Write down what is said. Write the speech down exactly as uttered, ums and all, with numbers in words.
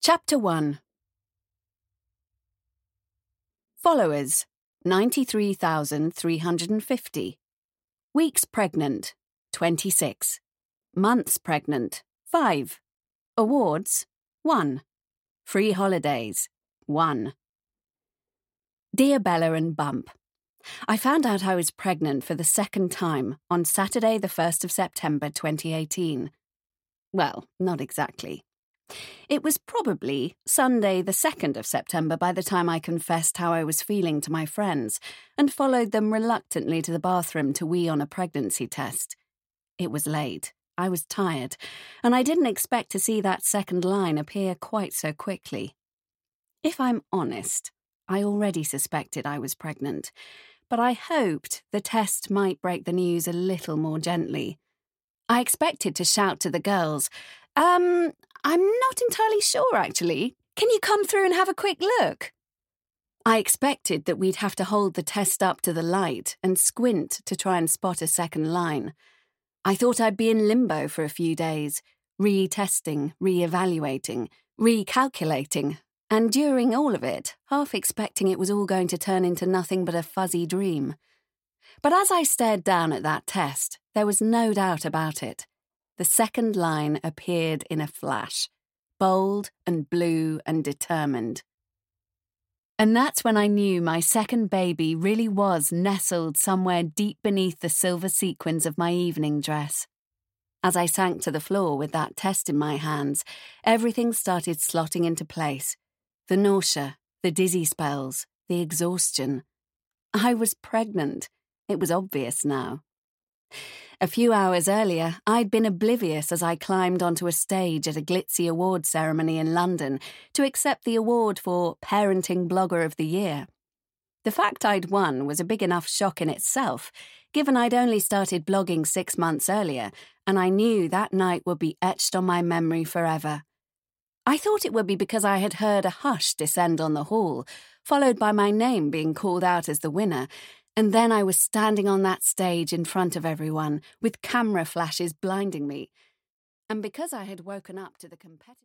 Chapter one. Followers, ninety-three thousand three hundred fifty. Weeks pregnant, twenty-six. Months pregnant, five. Awards, one. Free holidays, one. Dear Bella and Bump, I found out I was pregnant for the second time on Saturday the first of September twenty eighteen. Well, not exactly. It was probably Sunday the second of September by the time I confessed how I was feeling to my friends and followed them reluctantly to the bathroom to wee on a pregnancy test. It was late, I was tired, and I didn't expect to see that second line appear quite so quickly. If I'm honest, I already suspected I was pregnant, but I hoped the test might break the news a little more gently. I expected to shout to the girls, Um, I'm not entirely sure, actually. Can you come through and have a quick look? I expected that we'd have to hold the test up to the light and squint to try and spot a second line. I thought I'd be in limbo for a few days, re-testing, re-evaluating, recalculating, and during all of it, half expecting it was all going to turn into nothing but a fuzzy dream. But as I stared down at that test, there was no doubt about it. The second line appeared in a flash, bold and blue and determined. And that's when I knew my second baby really was nestled somewhere deep beneath the silver sequins of my evening dress. As I sank to the floor with that test in my hands, everything started slotting into place. The nausea, the dizzy spells, the exhaustion. I was pregnant. It was obvious now. A few hours earlier, I'd been oblivious as I climbed onto a stage at a glitzy award ceremony in London to accept the award for Parenting Blogger of the Year. The fact I'd won was a big enough shock in itself, given I'd only started blogging six months earlier, and I knew that night would be etched on my memory forever. I thought it would be because I had heard a hush descend on the hall, followed by my name being called out as the winner, and then I was standing on that stage in front of everyone, with camera flashes blinding me. And because I had woken up to the competitive